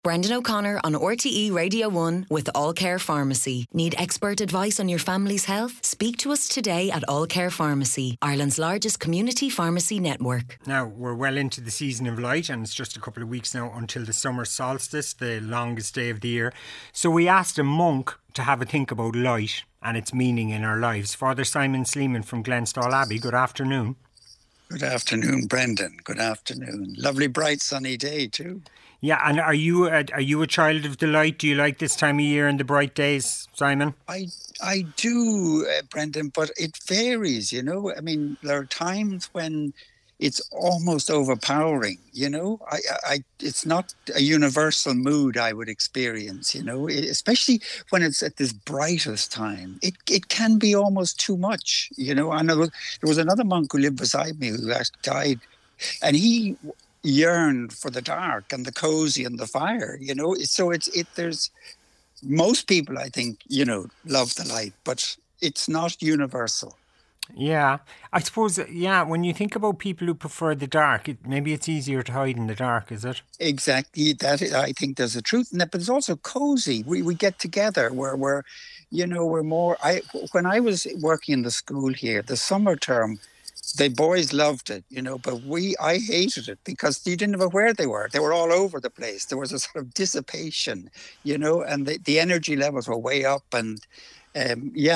Brendan O'Connor on RTE Radio 1 with All Care Pharmacy. Need expert advice on your family's health? Speak to us today at All Care Pharmacy, Ireland's largest community pharmacy network. Now, we're well into the season of light, and it's just a couple of weeks now until the summer solstice, the longest day of the year. So we asked a monk to have a think about light and its meaning in our lives. Father Simon Sleeman from Glenstall Abbey, good afternoon. Good afternoon, Brendan. Good afternoon. Lovely, bright, sunny day too. Yeah, and are you a child of the light? Do you like this time of year and the bright days, Simon? I do, Brendan, but it varies, you know. I mean, there are times when it's almost overpowering, you know. It's not a universal mood I would experience, you know, especially when it's at this brightest time. It can be almost too much, you know. I know there was another monk who lived beside me who actually died, and he yearned for the dark and the cozy and the fire, you know. So there's most people, I think, you know, love the light, but it's not universal. Yeah, I suppose, when you think about people who prefer the dark, maybe it's easier to hide in the dark, is it? Exactly, I think there's a truth in that, but it's also cozy. We get together, we're more, when I was working in the school here, the summer term, the boys loved it, you know, but I hated it because you didn't know where they were. They were all over the place. There was a sort of dissipation, you know, and the energy levels were way up, and but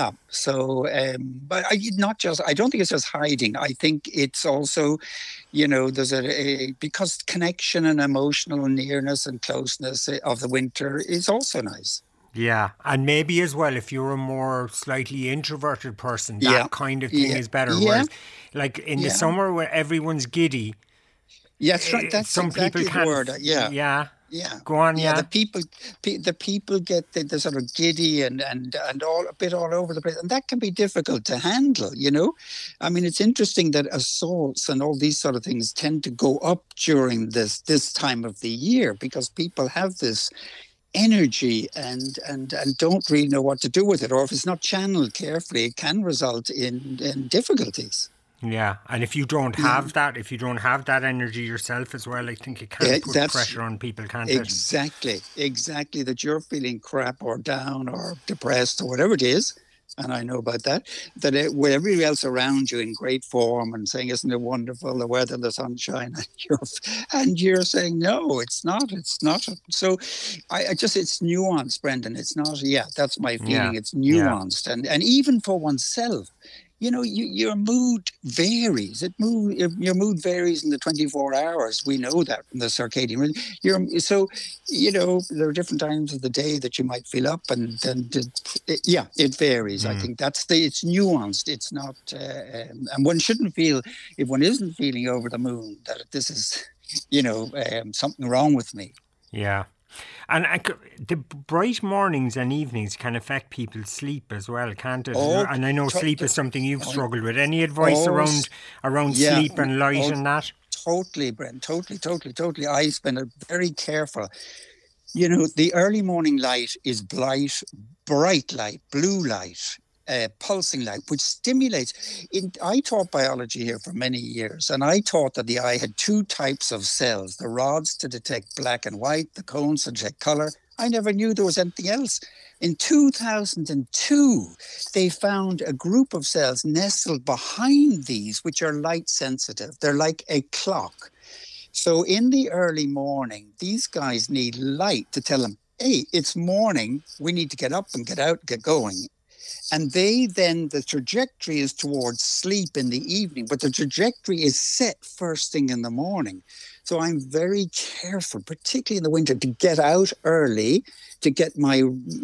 I don't think it's just hiding. I think it's also, you know, there's because connection and emotional nearness and closeness of the winter is also nice. Yeah, and maybe as well, if you're a more slightly introverted person, that kind of thing is better. Yeah. Whereas, like in the summer where everyone's giddy, that's right. That's some exactly people can't. The word. Yeah. Go on. The people get the sort of giddy and all a bit all over the place, and that can be difficult to handle. You know, I mean, it's interesting that assaults and all these sort of things tend to go up during this time of the year because people have this energy and don't really know what to do with it, or if it's not channeled carefully, it can result in difficulties. Yeah, and if you don't have that, if you don't have that energy yourself as well, I think it can put pressure on people, can't it? Exactly, that you're feeling crap or down or depressed or whatever it is. And I know about that with everybody else around you in great form and saying, isn't it wonderful, the weather, the sunshine, and you're saying, no, it's not. So it's nuanced, Brendan. It's not, that's my feeling. Yeah. It's nuanced. Yeah. And even for oneself, you know, your mood varies. Your mood varies in the 24 hours. We know that from the circadian rhythm. So, you know, there are different times of the day that you might feel up, and it varies. I think it's nuanced. It's not, and one shouldn't feel, if one isn't feeling over the moon, that this is, you know, something wrong with me. Yeah. And the bright mornings and evenings can affect people's sleep as well, can't it? And I know sleep is something you've struggled with. Any advice around sleep and light and that? Totally, Brent. Totally. I've been very careful. You know, the early morning light is bright light, blue light. Pulsing light, which stimulates. I taught biology here for many years, and I taught that the eye had two types of cells: the rods to detect black and white, the cones to detect color. I never knew there was anything else. In 2002, they found a group of cells nestled behind these, which are light sensitive. They're like a clock. So in the early morning, these guys need light to tell them, hey, it's morning, we need to get up and get out, get going. And the trajectory is towards sleep in the evening, but the trajectory is set first thing in the morning. So I'm very careful, particularly in the winter, to get out early, to get my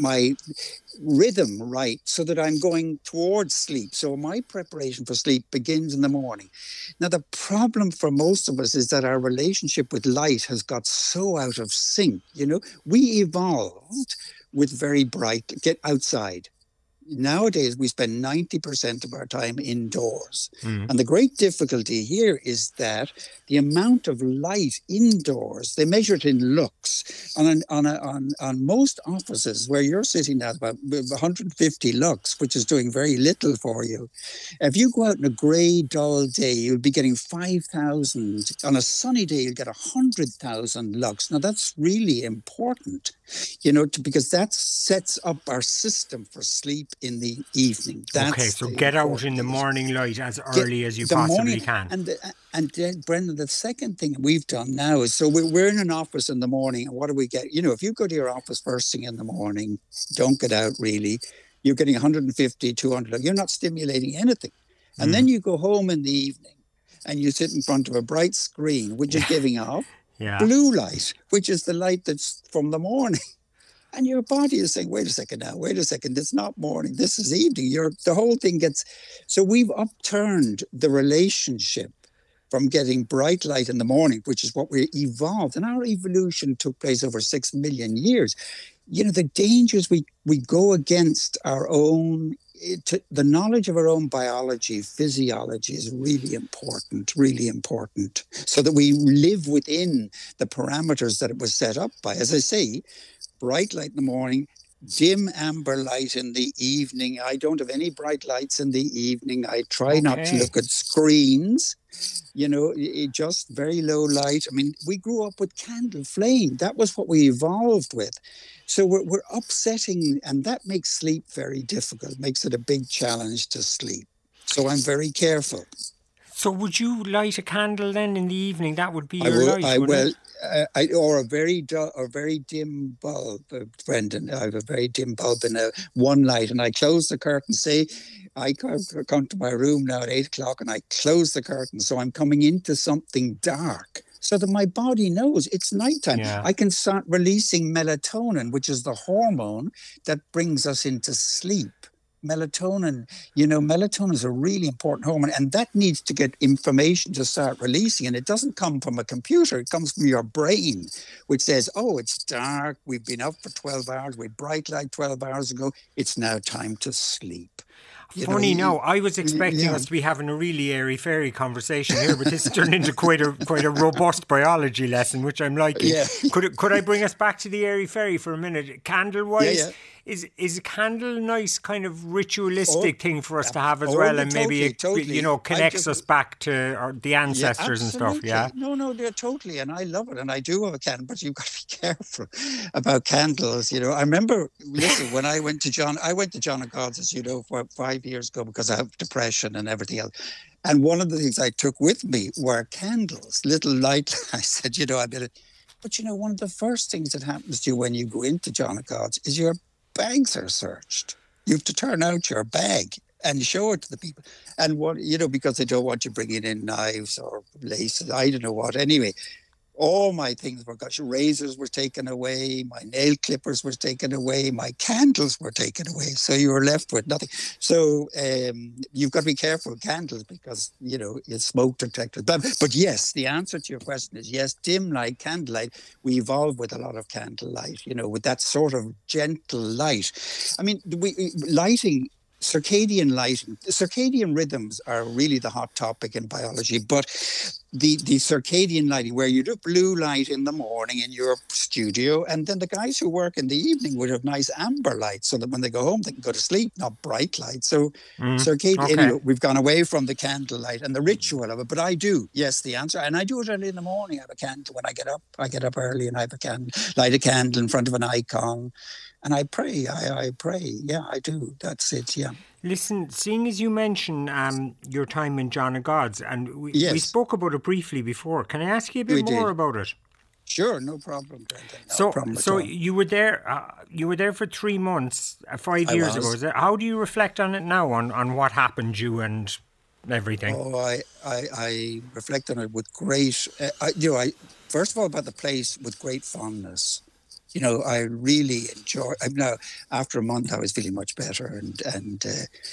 rhythm right so that I'm going towards sleep. So my preparation for sleep begins in the morning. Now, the problem for most of us is that our relationship with light has got so out of sync. You know, we evolved with very bright, get outside. nowadays we spend 90% of our time indoors. And the great difficulty here is that the amount of light indoors, they measure it in lux. On most offices where you're sitting now, about 150 lux, which is doing very little for you. If you go out on a grey, dull day, you'll be getting 5,000. On a sunny day, you'll get 100,000 lux. Now, that's really important, because that sets up our system for sleep in the evening. That's so get out in the morning light as early as you possibly can. And Brendan, the second thing we've done now is, so we're in an office in the morning, and what do we get? If you go to your office first thing in the morning, don't get out really, you're getting 150, 200, you're not stimulating anything. And then you go home in the evening and you sit in front of a bright screen, which is giving off blue light, which is the light that's from the morning. And your body is saying, wait a second, it's not morning, this is evening. The whole thing gets... So we've upturned the relationship from getting bright light in the morning, which is what we evolved. And our evolution took place over 6 million years. The dangers we go against our own... the knowledge of our own biology, physiology is really important, so that we live within the parameters that it was set up by. As I say, bright light in the morning, dim amber light in the evening. I don't have any bright lights in the evening. I try not to look at screens, just very low light. I mean, we grew up with candle flame. That was what we evolved with. So we're upsetting, and that makes sleep very difficult, makes it a big challenge to sleep. So I'm very careful. So would you light a candle then in the evening? That would be your light, or a very dim bulb, Brendan. I have a very dim bulb in one light, and I close the curtain. Say, I come to my room now at 8 o'clock, and I close the curtain, so I'm coming into something dark, so that my body knows it's nighttime. Yeah. I can start releasing melatonin, which is the hormone that brings us into sleep. Melatonin, melatonin is a really important hormone, and that needs to get information to start releasing. And it doesn't come from a computer. It comes from your brain, which says, oh, it's dark. We've been up for 12 hours. We had bright light 12 hours ago. It's now time to sleep. I was expecting us to be having a really airy-fairy conversation here, but this turned into quite a robust biology lesson, which I'm liking. Yeah. Could I bring us back to the airy-fairy for a minute? Candle-wise, is a candle a nice kind of ritualistic thing for us to have as well, and maybe it connects us back to the ancestors and stuff? Yeah. No, totally, and I love it, and I do have a candle, but you've got to be careful about candles. I remember, when I went to John of God's, as you know, 5 years ago, because I have depression and everything else. And one of the things I took with me were candles, little light. I said, I better. But one of the first things that happens to you when you go into John of God's is your bags are searched. You have to turn out your bag and show it to the people. And because they don't want you bringing in knives or laces, I don't know what. Anyway, all my things were got. Razors were taken away. My nail clippers were taken away. My candles were taken away. So you were left with nothing. So you've got to be careful with candles because, it's smoke detectors. But yes, the answer to your question is yes, dim light, candlelight. We evolved with a lot of candlelight, with that sort of gentle light. I mean, lighting... Circadian lighting, circadian rhythms are really the hot topic in biology, but the circadian lighting, where you do blue light in the morning in your studio, and then the guys who work in the evening would have nice amber light so that when they go home, they can go to sleep, not bright light. So circadian, anyway, we've gone away from the candle light and the ritual of it, but I do, yes, the answer, and I do it early in the morning. I have a candle when I get up. I get up early and I have a candle, light a candle in front of an icon. And I pray, I pray. Yeah, I do. That's it, yeah. Listen, seeing as you mentioned your time in John of God's, and we spoke about it briefly before, can I ask you a bit more about it? Sure, no problem, Brendan. So you were there for 3 months, 5 years ago. Is it? How do you reflect on it now, on what happened to you and everything? Oh, I reflect on it with great, first of all, about the place with great fondness. I really enjoy. Now, after a month, I was feeling much better, and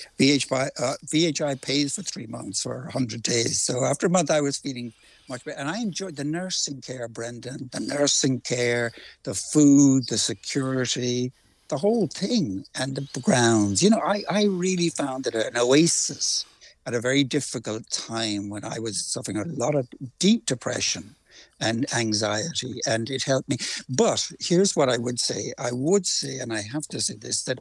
VHI pays for 3 months or 100 days. So after a month, I was feeling much better, and I enjoyed the nursing care, Brendan. The nursing care, the food, the security. the whole thing and the grounds. You know, I really found it an oasis at a very difficult time when I was suffering a lot of deep depression and anxiety, and it helped me. But here's what I would say, and I have to say this, that,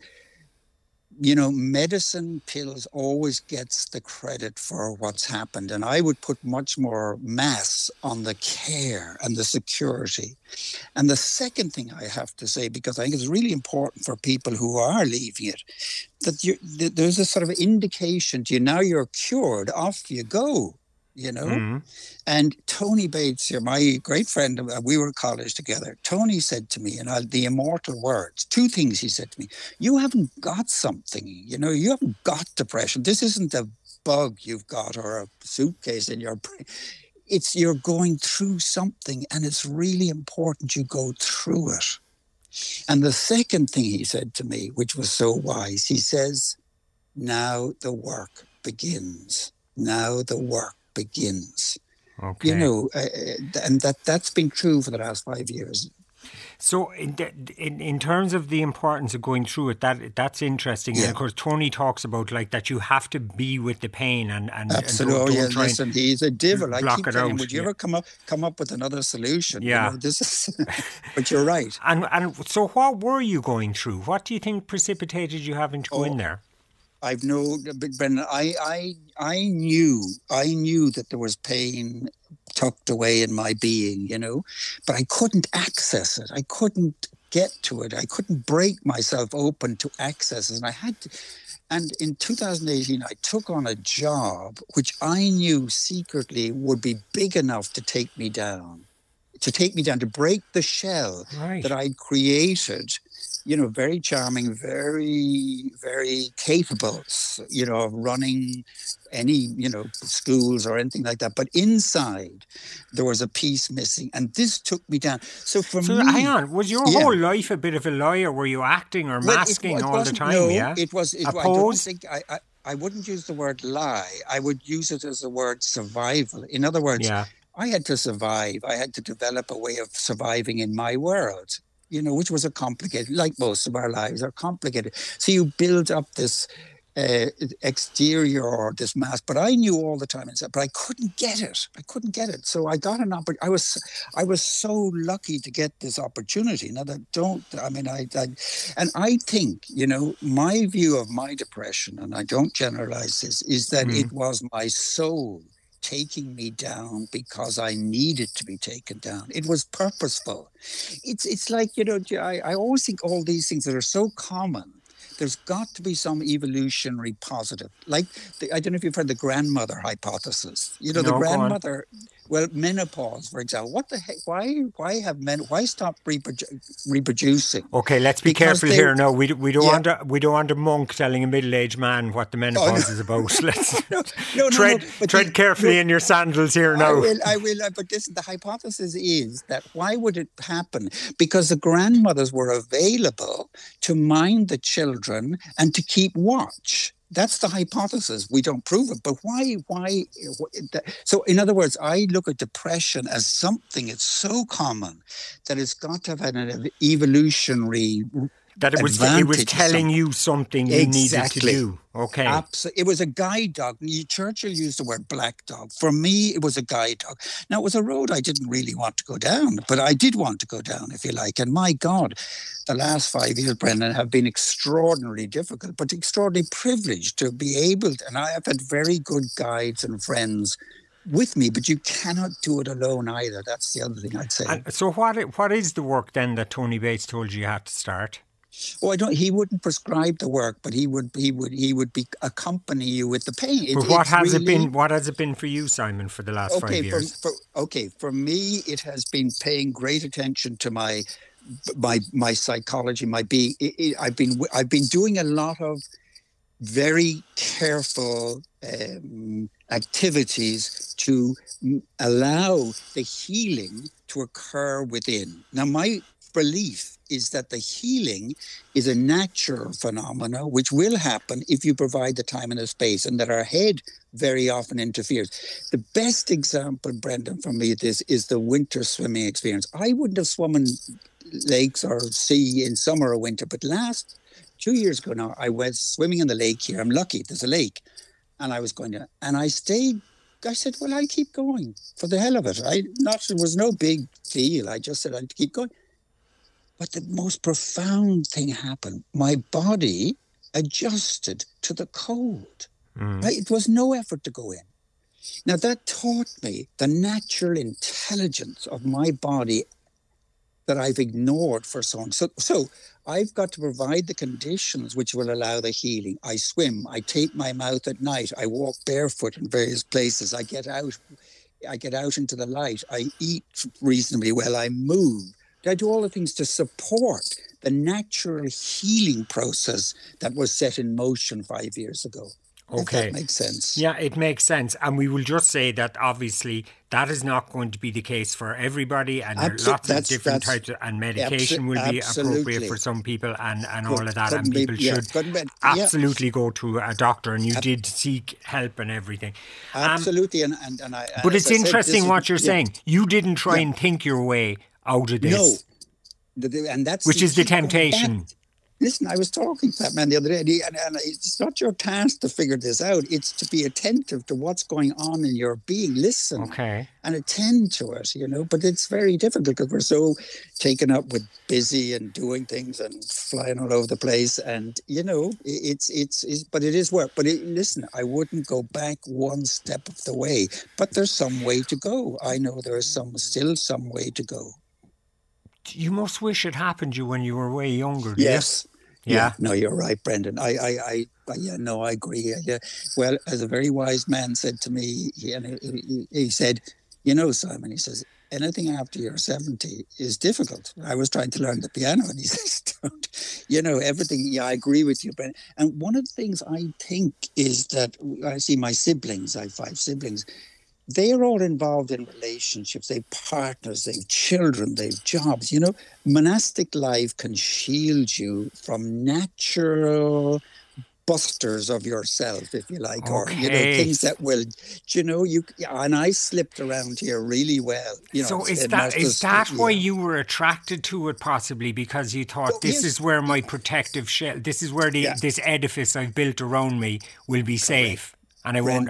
you know, medicine, pills always gets the credit for what's happened. And I would put much more mass on the care and the security. And the second thing I have to say, because I think it's really important for people who are leaving it, that there's a sort of indication to you, now you're cured, off you go. You know, and Tony Bates here, my great friend, we were at college together. Tony said to me, and the immortal words, two things he said to me: you haven't got something, you know, you haven't got depression. This isn't a bug you've got or a suitcase in your brain. You're going through something, and it's really important you go through it. And the second thing he said to me, which was so wise, he says, now the work begins. Now the work begins. Okay. You know, and that's been true for the last 5 years. So in terms of the importance of going through it, that's interesting. Yeah. And of course, Tony talks about like that you have to be with the pain and absolutely. Don't try listen, he's a devil. I keep telling him, would you yeah. ever come up with another solution? Yeah. You know, this is, but you're right. And so what were you going through? What do you think precipitated you having to go in there? I've no, Brendan, I knew that there was pain tucked away in my being, you know, but I couldn't access it. I couldn't get to it. I couldn't break myself open to access it. And I had to, and in 2018, I took on a job which I knew secretly would be big enough to take me down, to break the shell that I'd created. You know, very charming, very, very capable, you know, of running any, you know, schools or anything like that. But inside, there was a piece missing, and this took me down. So hang on, was your whole life a bit of a lie, or were you acting or masking all the time? No, yeah, it was. I wouldn't use the word lie. I would use it as the word survival. In other words, I had to survive. I had to develop a way of surviving in my world. You know, which was a complicated, like most of our lives are complicated. So you build up this exterior or this mask, but I knew all the time inside, but I couldn't get it. So I got an opportunity. I was so lucky to get this opportunity. Now I think, you know, my view of my depression, and I don't generalize this, is that it was my soul taking me down because I needed to be taken down. It was purposeful. It's like, you know, I always think all these things that are so common, there's got to be some evolutionary positive. Like, I don't know if you've heard the grandmother hypothesis. You know, the grandmother, well, menopause, for example. What the heck? Why stop reproducing? Okay, let's be careful here. No, we don't want a monk telling a middle-aged man what the menopause is about. Let's tread carefully in your sandals here now. I will. But listen, the hypothesis is that why would it happen? Because the grandmothers were available to mind the children and to keep watch. That's the hypothesis. We don't prove it, but why? So, in other words, I look at depression as something. It's so common that it's got to have an evolutionary. That it was telling you something you needed to do. Okay. Absolutely. It was a guide dog. Churchill used the word black dog. For me, it was a guide dog. Now, it was a road I didn't really want to go down, but I did want to go down, if you like. And my God, the last 5 years, Brendan, have been extraordinarily difficult, but extraordinarily privileged to be able to. And I have had very good guides and friends with me, but you cannot do it alone either. That's the other thing I'd say. And so what is the work then that Tony Bates told you had to start? Oh, he wouldn't prescribe the work, but he would accompany you with the pain. But what has it been for you, Simon, for the last 5 years? For me, it has been paying great attention to my psychology, my being. I've been doing a lot of very careful activities to allow the healing to occur within. Now, my belief is that the healing is a natural phenomenon which will happen if you provide the time and the space, and that our head very often interferes. The best example, Brendan, for me, this is the winter swimming experience. I wouldn't have swum lakes or sea in summer or winter. But 2 years ago now, I was swimming in the lake here. I'm lucky, there's a lake. And I was going to, and I stayed. I said, well, I'll keep going for the hell of it. It was no big deal. I just said I'd keep going. But the most profound thing happened. My body adjusted to the cold. Right? It was no effort to go in. Now, that taught me the natural intelligence of my body that I've ignored for so long. So I've got to provide the conditions which will allow the healing. I swim. I tape my mouth at night. I walk barefoot in various places. I get out into the light. I eat reasonably well. I move. I do all the things to support the natural healing process that was set in motion 5 years ago. Okay. If that makes sense. Yeah, it makes sense. And we will just say that obviously that is not going to be the case for everybody, and there are lots of different types and medication will be appropriate for some people and all of that, and people should absolutely go to a doctor, and you did seek help and everything. Absolutely. But it's interesting what you're saying. You didn't try and think your way out of this. No. And that's which is the temptation. Listen, I was talking to that man the other day, and it's not your task to figure this out. It's to be attentive to what's going on in your being. Listen and attend to it, But it's very difficult because we're so taken up with busy and doing things and flying all over the place. And, but it is work. But listen, I wouldn't go back one step of the way. But there's some way to go. I know there is still some way to go. You must wish it happened to you when you were way younger. Yes. Yeah. No, you're right, Brendan. I agree. Yeah. Well, as a very wise man said to me, he said, Simon, he says, anything after you're 70 is difficult. I was trying to learn the piano, and he says, everything. Yeah, I agree with you, Brendan. And one of the things I think is that I see my siblings, I have 5 siblings, they are all involved in relationships. They have partners, they have children, they have jobs. Monastic life can shield you from natural busters of yourself, if you like, or things that will, and I slipped around here really well. So is that why you were attracted to it, possibly because you thought this is where my protective shell, this is where this edifice I've built around me will be safe. And I won't.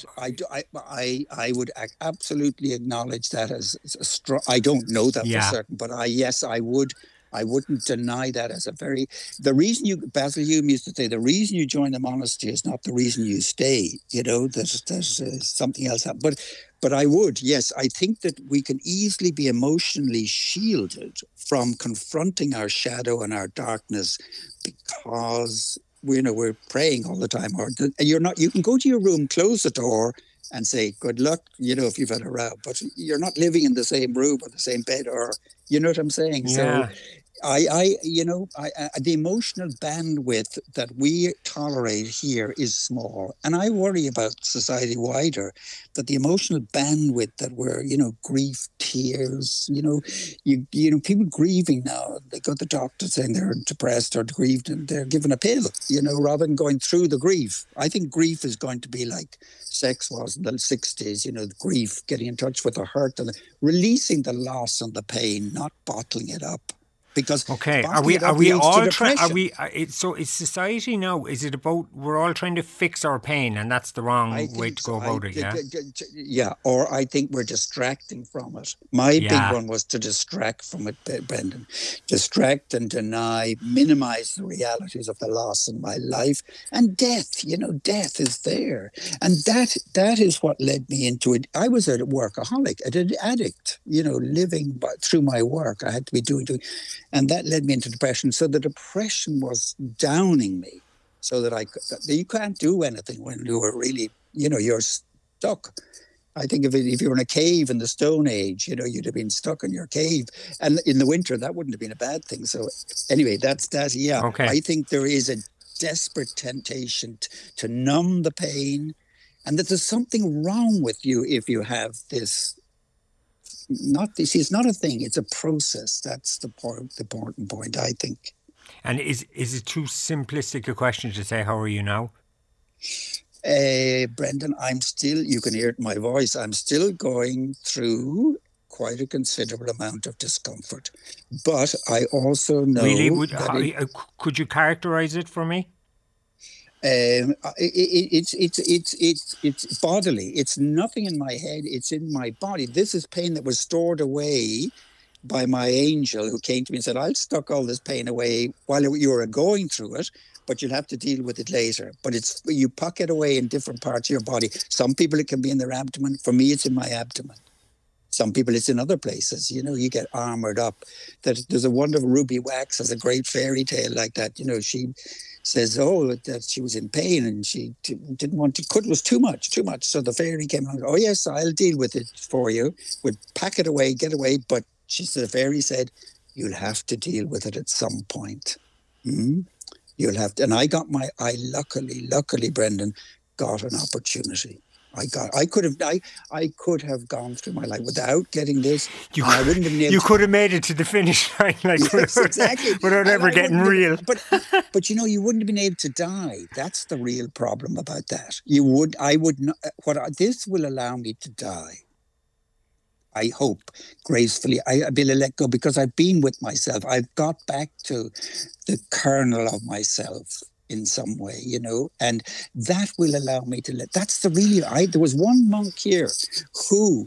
I would absolutely acknowledge that as a strong. I don't know that for certain, but I would. I wouldn't deny that as a very. The reason Basil Hume used to say, the reason you join the monastery is not the reason you stay. There's something else. But I would, yes. I think that we can easily be emotionally shielded from confronting our shadow and our darkness because we're praying all the time, or you can go to your room, close the door and say good luck, if you've had a row, but you're not living in the same room or the same bed, or you know what I'm saying. So the emotional bandwidth that we tolerate here is small, and I worry about society wider, that the emotional bandwidth that we're, grief, tears, people grieving now, they go to the doctor saying they're depressed or grieved, and they're given a pill, rather than going through the grief. I think grief is going to be like sex was in the 60s, grief, getting in touch with the hurt and releasing the loss and the pain, not bottling it up. Because are we all trying? So is society now? Is it about we're all trying to fix our pain, and that's the wrong way to go about it? Yeah. Or I think we're distracting from it. My big one was to distract from it, Brendan. Distract and deny, minimize the realities of the loss in my life and death. Death is there, and that is what led me into it. I was a workaholic, an addict. Living through my work, I had to be doing. And that led me into depression. So the depression was downing me so that you can't do anything when you are really, you're stuck. I think if you were in a cave in the Stone Age, you'd have been stuck in your cave. And in the winter, that wouldn't have been a bad thing. So anyway, that's that. Yeah. Okay. I think there is a desperate temptation to numb the pain, and that there's something wrong with you if you have this. It's not a thing, it's a process. That's the important point, I think. And is it too simplistic a question to say, how are you now? Brendan, I'm still, you can hear it in my voice, I'm still going through quite a considerable amount of discomfort. But I also know Really? that Could you characterize it for me? It's bodily. It's nothing in my head. It's in my body. This is pain that was stored away by my angel, who came to me and said, "I'll stuck all this pain away while you were going through it, but you'll have to deal with it later." But you pocket away in different parts of your body. Some people it can be in their abdomen. For me, it's in my abdomen. Some people it's in other places. You get armored up. There's a wonderful Ruby Wax has a great fairy tale like that. She says, that she was in pain and she didn't want to, it was too much. So the fairy came along, "Oh yes, I'll deal with it for you. We'll pack it away, get away." But the fairy said, "You'll have to deal with it at some point. You'll have to." And I luckily, Brendan, got an opportunity. I could have gone through my life without getting this. I wouldn't have been able you could have made it to the finish line, yes, exactly, without ever getting real. But you wouldn't have been able to die. That's the real problem about that. I would not. This will allow me to die, I hope, gracefully. I'll be able to let go because I've been with myself. I've got back to the kernel of myself in some way, and that will allow me to that's the real. There was one monk here who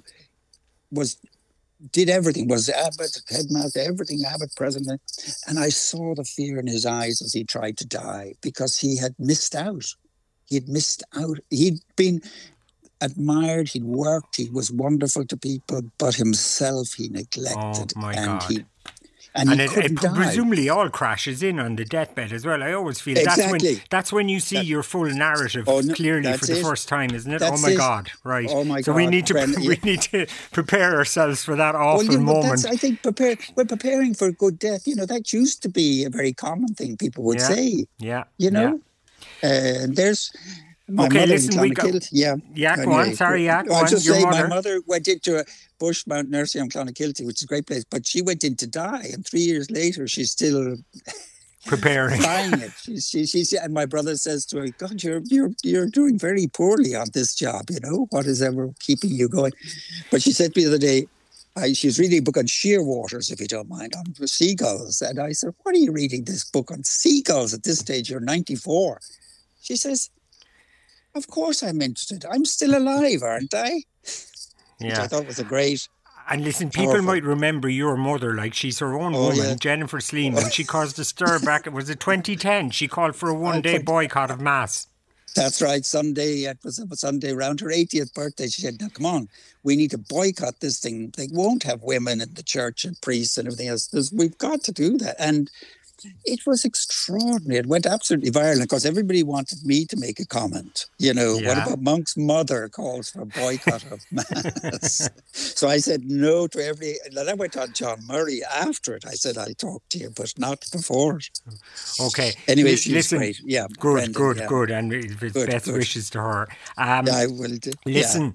did everything, was abbot, headmaster, everything, abbot, president, and I saw the fear in his eyes as he tried to die because he had missed out. He'd been admired, he'd worked, he was wonderful to people, but himself he neglected. Oh my God. And it presumably all crashes in on the deathbed as well. I always feel that's when you see your full narrative clearly for the first time, isn't it? That's God, right. Oh my God. So we need to prepare ourselves for that awful moment. I think we're preparing for a good death. That used to be a very common thing people would say. Yeah. And there's my okay, mother listen, in Clonakilty. Go on. Sorry, go on. I'll just Your say mother. my mother went into a Bush Mount Nursery in Clonakilty, which is a great place, but she went in to die, and 3 years later she's still preparing. Buying it. She and my brother says to her, "God, you're doing very poorly on this job. What is ever keeping you going?" But she said to me the other day, she was reading a book on shearwaters, if you don't mind, on seagulls, and I said, "What are you reading this book on seagulls at this stage? You're 94." She says, "Of course I'm interested. I'm still alive, aren't I?" Yeah. Which I thought was a great. And listen, people might remember your mother, like she's her own woman, yeah. Jennifer Sleeman. She caused a stir back. Was it 2010? She called for a one-day boycott of Mass. That's right. Sunday, it was a Sunday around her 80th birthday. She said, "Now, come on, we need to boycott this thing. They won't have women in the church and priests and everything else. We've got to do that." And it was extraordinary. It went absolutely viral. Of course, everybody wanted me to make a comment. What about Monk's mother calls for a boycott of Mass? So I said no to everybody. And I went on John Murray after it. I said, "I'll talk to you, but not before it." Okay. Anyway, she's great. Yeah. Good. And best wishes to her. I will do. Listen,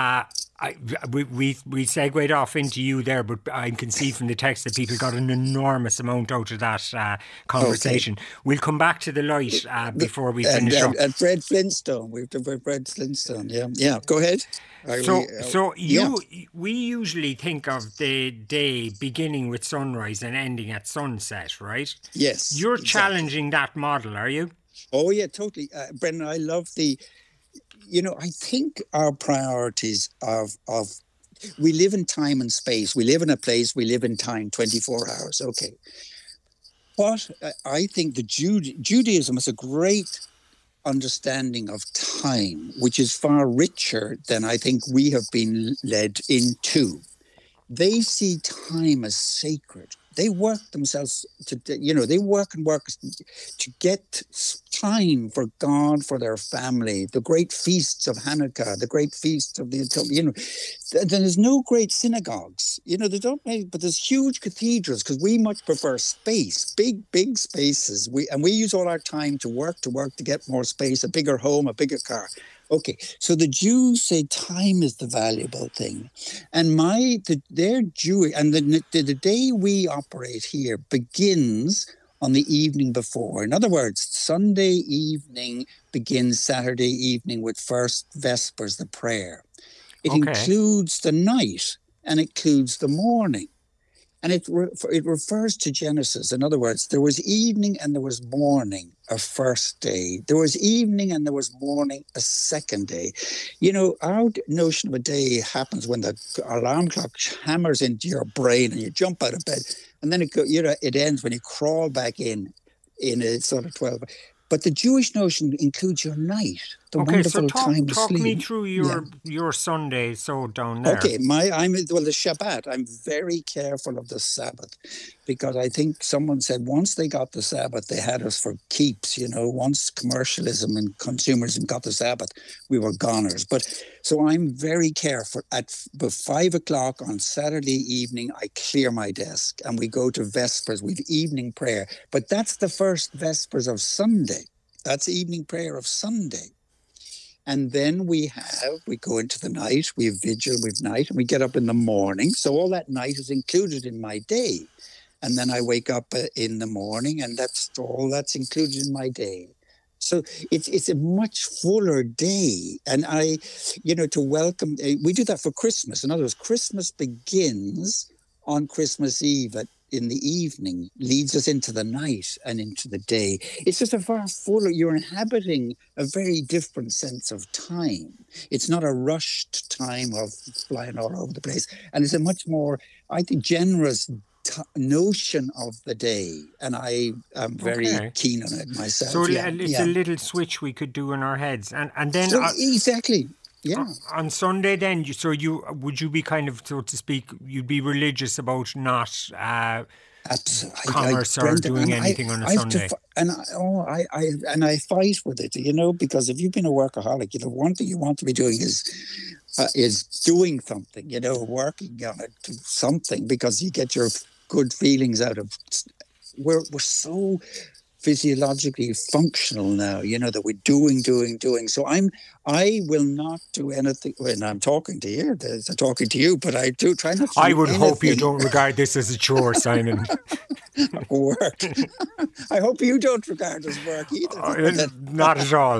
we segued off into you there, but I can see from the text that people got an enormous amount out of that conversation. Okay. We'll come back to the light before we finish up. And Fred Flintstone. We've done Fred Flintstone. Yeah. Go ahead. We usually think of the day beginning with sunrise and ending at sunset, right? Yes. You're challenging that model, are you? Oh yeah, totally, Brendan. I love I think our priorities of we live in time and space. We live in a place, we live in time 24 hours. Okay. What I think the Judaism is a great understanding of time, which is far richer than I think we have been led into. They see time as sacred. They work themselves they work to get time for God, for their family, the great feasts of Hanukkah, the great feasts of there's no great synagogues, they don't make, but there's huge cathedrals because we much prefer space, big spaces. We use all our time to work to get more space, a bigger home, a bigger car. Okay, so the Jews say time is the valuable thing, and they're Jewish, and the day we operate here begins on the evening before. In other words, Sunday evening begins Saturday evening with first Vespers, the prayer. It includes the night, and includes the morning. And it refers to Genesis. In other words, there was evening and there was morning, a first day. There was evening and there was morning, a second day. You know, our notion of a day happens when the alarm clock hammers into your brain and you jump out of bed. And then it ends when you crawl back in a sort of 12. But the Jewish notion includes your night, the wonderful time to sleep. Talk me through your Sunday, so down there. Okay, the Shabbat. I'm very careful of the Sabbath because I think someone said once they got the Sabbath, they had us for keeps. You know, once commercialism and consumerism got the Sabbath, we were goners. But so I'm very careful. At 5 o'clock on Saturday evening, I clear my desk and we go to Vespers. We've evening prayer, but that's the first Vespers of Sunday. That's evening prayer of Sunday. And then we go into the night, we have vigil, we have night, and we get up in the morning. So all that night is included in my day. And then I wake up in the morning and that's all that's included in my day. So it's a much fuller day. And to welcome, we do that for Christmas. In other words, Christmas begins on Christmas Eve in the evening, leads us into the night and into the day. It's just a far fuller, you're inhabiting a very different sense of time. It's not a rushed time of flying all over the place. And it's a much more, I think, generous notion of the day. And I am very keen on it myself. So it's a little switch we could do in our heads. And then... exactly. Yeah. On Sunday, then, would you be kind of, so to speak, you'd be religious about not commerce or doing anything on a Sunday? I fight with it, because if you've been a workaholic, one thing you want to be doing is doing something, working on it, to something, because you get your good feelings out of. We're so physiologically functional now, that we're doing. So I will not do anything when I'm talking to you. I'm talking to you, but I do try not to. I would hope you don't regard this as a chore, Simon. Work. I hope you don't regard it as work either. Not at all.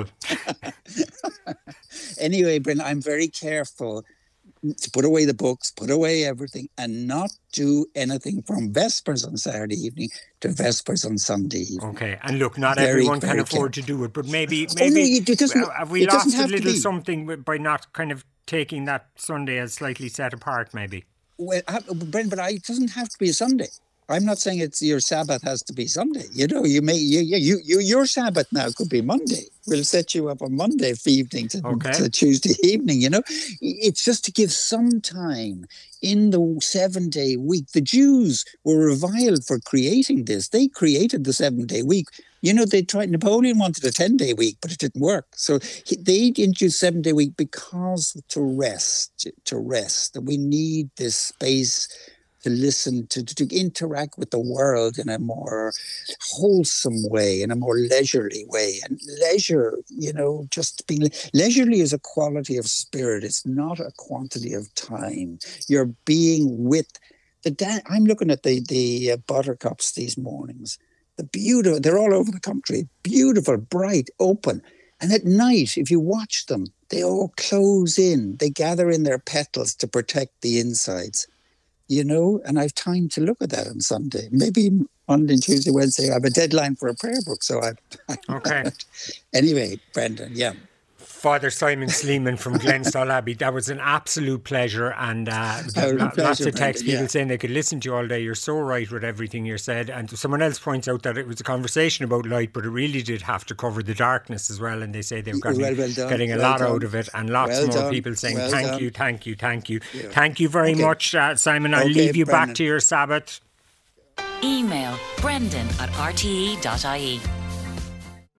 Anyway, Bryn, I'm very careful to put away the books, put away everything, and not do anything from Vespers on Saturday evening to Vespers on Sunday evening. Okay, and look, not everyone can afford to do it, but maybe have we lost a little something by not kind of taking that Sunday as slightly set apart, maybe? Well, Brent, but it doesn't have to be a Sunday. I'm not saying your Sabbath has to be Sunday. Your Sabbath now could be Monday. We'll set you up on Monday evening to Tuesday evening. It's just to give some time in the 7-day week. The Jews were reviled for creating this. They created the 7-day week. They tried. Napoleon wanted a 10-day week, but it didn't work. So they introduced 7-day week because to rest. That we need this space to listen, to interact with the world in a more wholesome way, in a more leisurely way. And leisure, just being leisurely is a quality of spirit. It's not a quantity of time. You're being with I'm looking at the buttercups these mornings. They're all over the country. Beautiful, bright, open. And at night, if you watch them, they all close in. They gather in their petals to protect the insides. And I have time to look at that on Sunday. Maybe Monday, Tuesday, Wednesday. I have a deadline for a prayer book, so Okay. Anyway, Brendan, yeah. Father Simon Sleeman from Glenstal Abbey. That was an absolute pleasure, and lots of text people saying they could listen to you all day. You're so right with everything you said. And someone else points out that it was a conversation about light, but it really did have to cover the darkness as well. And they say they've getting a lot out of it, and lots more people saying thank you. Yeah. Thank you very much, Simon. I'll leave you back to your Sabbath. Email brendan@rte.ie